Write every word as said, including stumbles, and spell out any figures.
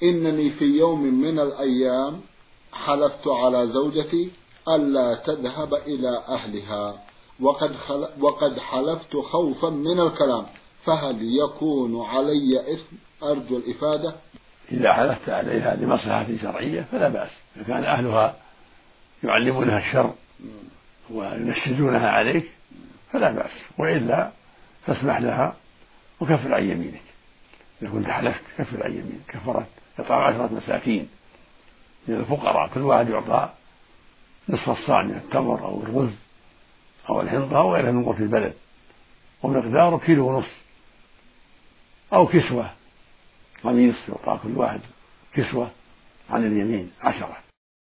إنني في يوم من الأيام حلفت على زوجتي ألا تذهب إلى أهلها، وقد, خل... وقد حلفت خوفا من الكلام، فهل يكون علي إثم؟ أرجو الإفادة. إذا حلفت عليها لمصلحة شرعية فلا بأس، إذا كان أهلها يعلمونها الشر وينشدونها عليك فلا بأس، وإلا فاسمح لها وكفر عن يمينك. إذا كنت حلفت كفر عن يمينك كفرت إطعام عشرة مساكين من الفقراء، كل واحد يعطى نصف الصاع من التمر أو الرز أو الحنطة أو غيرها من قوت البلد، ومقداره كيلو ونصف، أو كسوة قميص يعطى كل واحد كسوة عن اليمين عشرة.